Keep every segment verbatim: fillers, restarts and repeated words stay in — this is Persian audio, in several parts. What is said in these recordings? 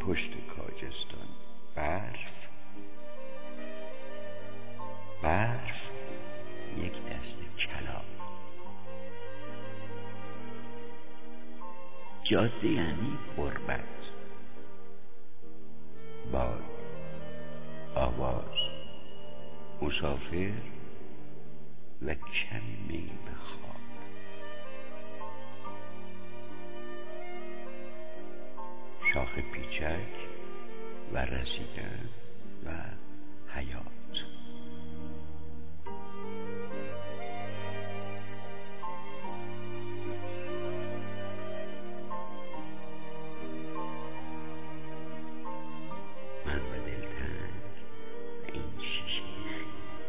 پشت کاجستان برف برف یک دست کلاغ. جاده یعنی غربت. باد، آواز، مسافر و کمی میل به خواب. شاخ پیچک و رسیدن و حیات. من و دلتنگ و این شیشه خیز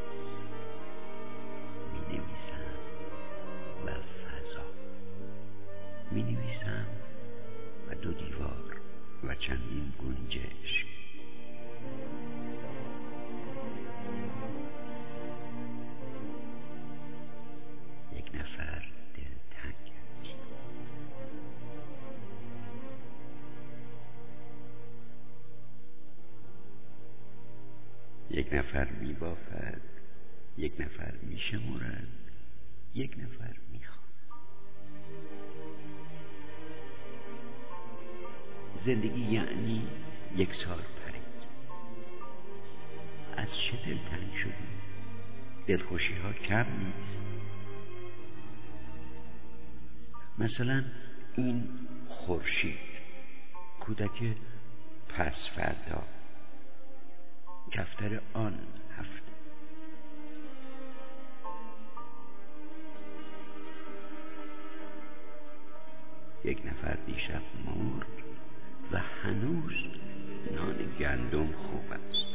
می نویسم و فضا می نویسم و دو دیوار و چندین گنجشک. یک نفر دلتنگ است. یک نفر می بافد، یک نفر می شمرد، یک نفر می خواند. زندگی یعنی یک سال پرید. از چه دلتنگ شدی؟ دلخوشی ها کم نیست. مثلا این خورشید، کودک پس فردا، کفتر آن هفته. یک نفر دیشب مرد و هنوز نان گندم خوب است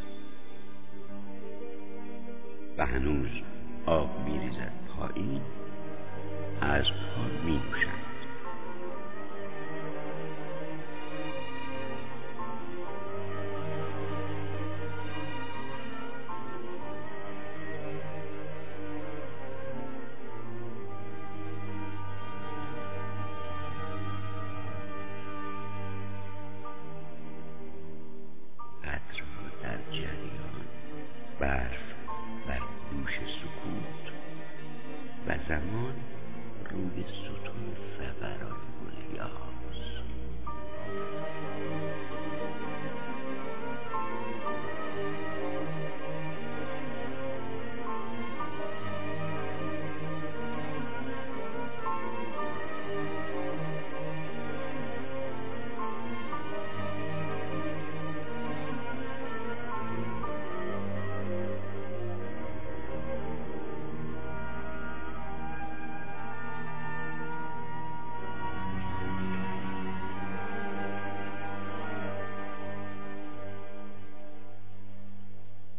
و هنوز آب می ریزد پایین، از پا می نوشد. قطرها در جریان، برف بر دوش سکوت و زمان روی ستون فقرات گلیاس.